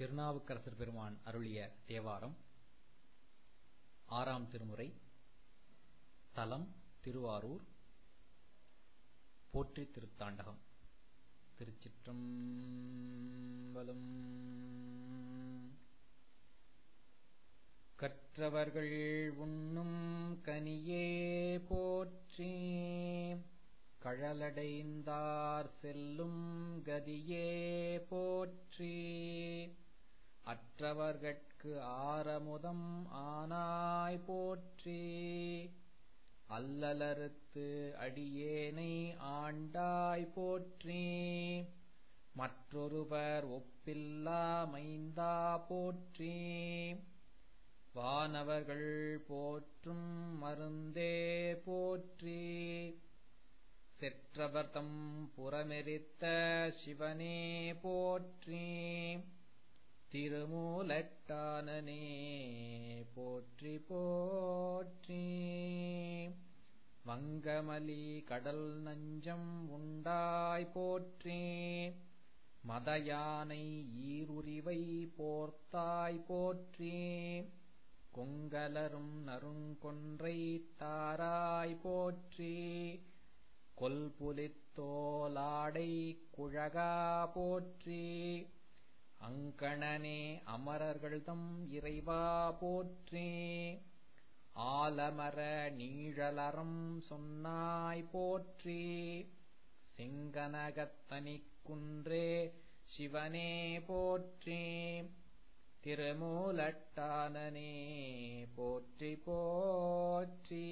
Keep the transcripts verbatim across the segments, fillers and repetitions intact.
திருநாவுக்கரசர் பெருமான் அருளிய தேவாரம். ஆறாம் திருமுறை. தலம் திருவாரூர். போற்றி திருத்தாண்டகம். திருச்சிற்றம்பலம். கற்றவர்கள் உண்ணும் கனியே போற்றி, கழலடைந்தார் செல்லும் கதியே போற்றி, அற்றவர்கட்கு ஆரமுதம் ஆனாய் போற்றி, அல்லலறுத்து அடியேனை ஆண்டாய் போற்றி, மற்றொருவர் ஒப்பில்லா மைந்தா போற்றி, வானவர்கள் போற்றும் மருந்தே போற்றி, செற்றவர்தம் புறமெரித்த சிவனே போற்றி, திருமூலட்டானனே போற்றி போற்றி, வங்கமலி கடல் நஞ்சம் உண்டாய் போற்றி, மதயானை ஈருரிவை போர்த்தாய் போற்றி, கொங்கலரும் நறுங்கொன்றை தாராய் போற்றி, கொல்புலித்தோலாடை குழகா போற்றி, அங்கணனே அமரர்கள்தம் இறைவா போற்றி, ஆலமர நீழலறம் சொன்னாய் போற்றி, செங்கனகத்தனிக்குன்றே சிவனே போற்றி, திருமூலட்டானனே போற்றி போற்றி,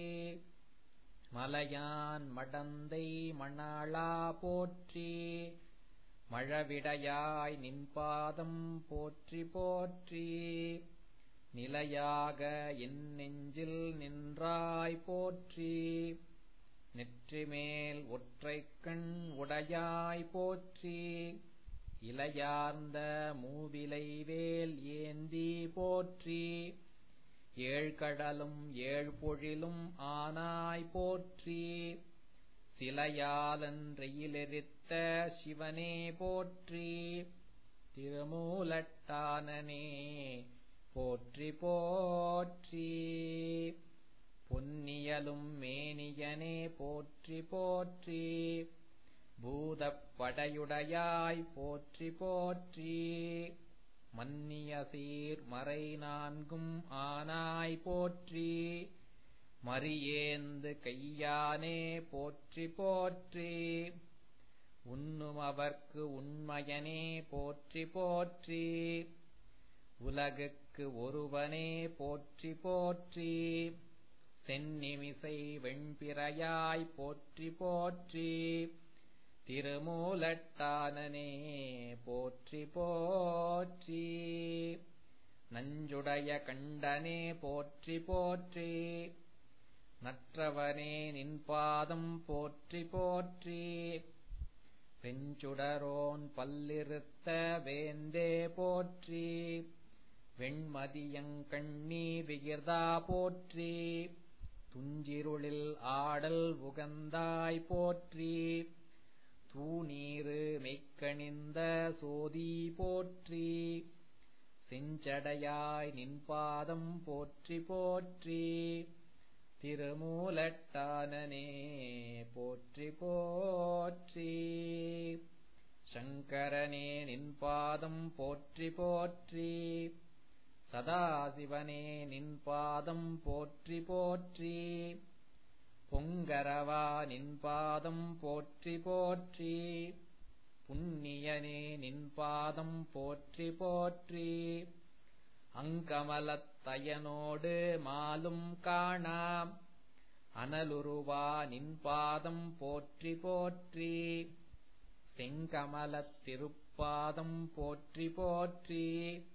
மலையான் மடந்தை மணாளா போற்றி, மழவிடையாய் நின்பாதம் போற்றி போற்றி, நிலையாக என் நெஞ்சில் நின்றாய் போற்றி, நெற்றிமேல் ஒற்றைக்கண் உடையாய் போற்றி, இலையார்ந்த மூவிலைவேல் ஏந்தி போற்றி, ஏழ்கடலும் ஏழ்பொழிலும் ஆனாய் போற்றி, சிலையாலன்றையிலெரித்த சிவனே போற்றி, திருமூலட்டானனே போற்றி போற்றி, பொன்னியலும் மேனியனே போற்றி போற்றி, பூதப்படையுடையாய் போற்றி போற்றி, மன்னிய சீர் மறை நான்கும் ஆனாய் போற்றி, மரியேந்து கையானே போற்றி போற்றி, உண்ணும் அவர்க்கு உண்மையனே போற்றி போற்றி, உலகுக்கு ஒருவனே போற்றி போற்றி, சென்னிமிசை வெண்பிறையாய் போற்றி போற்றி, திருமூலட்டானனே போற்றி போற்றி, நஞ்சுடைய கண்டனே போற்றி போற்றி, நற்றவனே நின்பாதம் போற்றி போற்றி, வெஞ்சுடரோன் பல்லிருத்த வேந்தே போற்றி, வெண்மதியங்கண்ணி விகிர்தா போற்றி, துஞ்சிருளில் ஆடல் உகந்தாய் போற்றி, தூநீரு மெய்க்கணிந்த சோதி போற்றி, செஞ்சடையாய் நின்பாதம் போற்றி போற்றி, திருமூலட்டானனே போற்றி போற்றி, சங்கரனே நின்பாதம் போற்றி போற்றி, சதாசிவனே நின்பாதம் போற்றி போற்றி, பொங்கரவா நின்பாதம் போற்றி போற்றி, புண்ணியனே நின்பாதம் போற்றி போற்றி, அங்கமலத்தயனோடு மாலும் காணாம் அனலுருவா நின்பாதம் போற்றி போற்றி, செங்கமலத்திருப்பாதம் போற்றி போற்றி,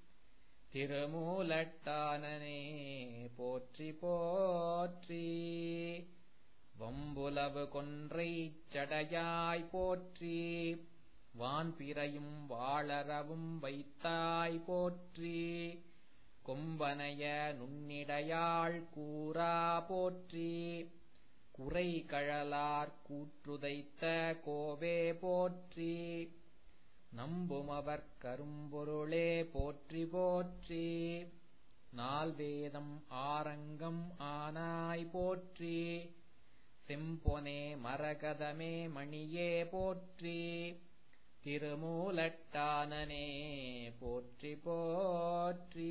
திருமூலட்டானனே போற்றி போற்றி, வம்புலவு கொன்றை சடையாய் போற்றி, வான்பிறையும் வாளரவும் வைத்தாய் போற்றி, கொம்பனைய நுண்ணிடையாள் கூறா போற்றி, குறைகழலார் கூற்றுதைத்த கோவே போற்றி, நம்புமவர் கரும்பொருளே போற்றி போற்றி. நால்வேதம் ஆரங்கம் ஆனாய் போற்றி. செம்பொனே மரகதமே மணியே போற்றி. திருமூலட்டானனே போற்றி போற்றி.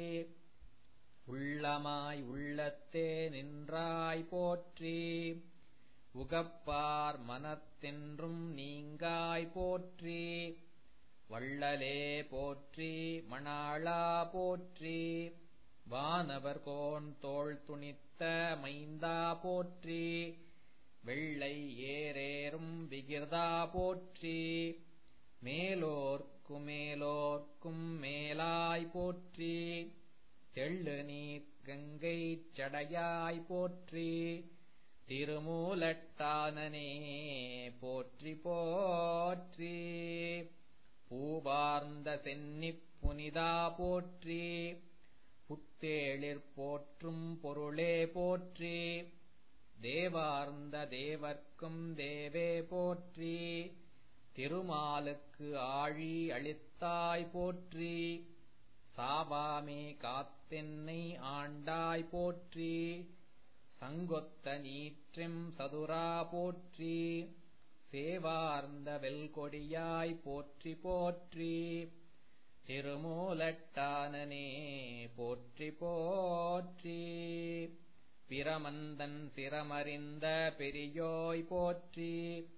உள்ளமாய் உள்ளத்தே நின்றாய் போற்றி. உகப்பார் மனத்தென்றும் நீங்காய் போற்றி. வள்ளலே போற்றி மணாளா போற்றி. வானவர் கோன் தோள் துணித்த மைந்தா போற்றி. வெள்ளை ஏரேறும் விகிர்தா போற்றி. மேலோர்க்கு மேலோர்க்கும் மேலாய் போற்றி. தெள்ளு நீர் கங்கை சடையாய் போற்றி. திருமூலட்டானனே போற்றி போற்றி. பூவார்ந்த சென்னிப் புனிதா போற்றி. புத்தேளிர் போற்றும் பொருளே போற்றி. தேவார்ந்த தேவர்க்கும் தேவே போற்றி. திருமாலுக்கு ஆழி அளித்தாய் போற்றி. சாவாமே காத்தென்னை ஆண்டாய் போற்றி. சங்கொத்த நீற்றெம் சதுரா போற்றி. சேவார்ந்த வெல்கொடியாய் போற்றி போற்றி. திருமூலட்டானனே போற்றி போற்றி. பிரமந்தன் சிரமறிந்த பெரியோய் போற்றி.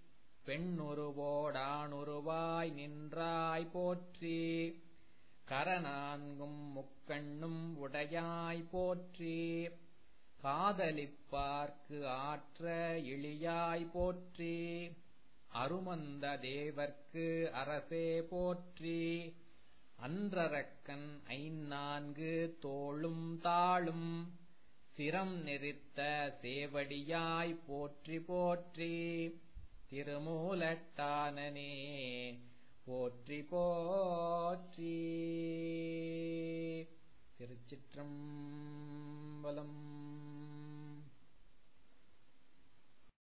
பெண்ணுருவோடானுருவாய் நின்றாய் போற்றி. கரநான்கும் முக்கண்ணும் உடையாய் போற்றி. காதலிப்பார்க்கு ஆற்ற எளியாய் போற்றி. அருமந்த தேவர்க்கு அரசே போற்றி. அன்றரக்கன் ஐநான்கு தோளும் தாளும். சிரம் நெரித்த சேவடியாய் போற்றி போற்றி. திருமூலட்டானனே போற்றி போற்றி. திருச்சிற்றம்பலம்.